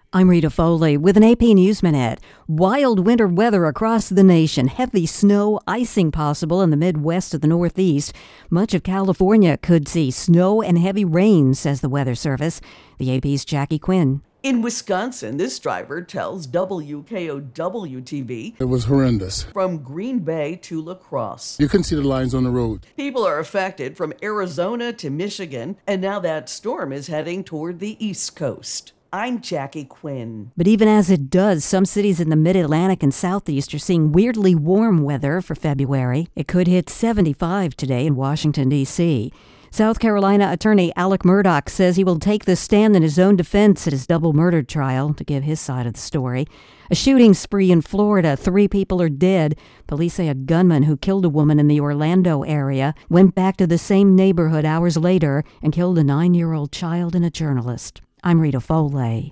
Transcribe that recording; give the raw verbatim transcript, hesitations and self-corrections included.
I'm Rita Foley with an A P News Minute. Wild winter weather across the nation. Heavy snow, icing possible in the Midwest to the Northeast. Much of California could see snow and heavy rain, says the Weather Service. The A P's Jackie Quinn. In Wisconsin, this driver tells W K O W T V it was horrendous. From Green Bay to La Crosse, you couldn't see the lines on the road. People are affected from Arizona to Michigan, and now that storm is heading toward the East Coast. I'm Jackie Quinn. But even as it does, some cities in the Mid-Atlantic and Southeast are seeing weirdly warm weather for February. It could hit seventy-five today in Washington, D C South Carolina attorney Alec Murdaugh says he will take the stand in his own defense at his double murder trial to give his side of the story. A shooting spree in Florida. Three people are dead. Police say a gunman who killed a woman in the Orlando area went back to the same neighborhood hours later and killed a nine-year-old child and a journalist. I'm Rita Foley.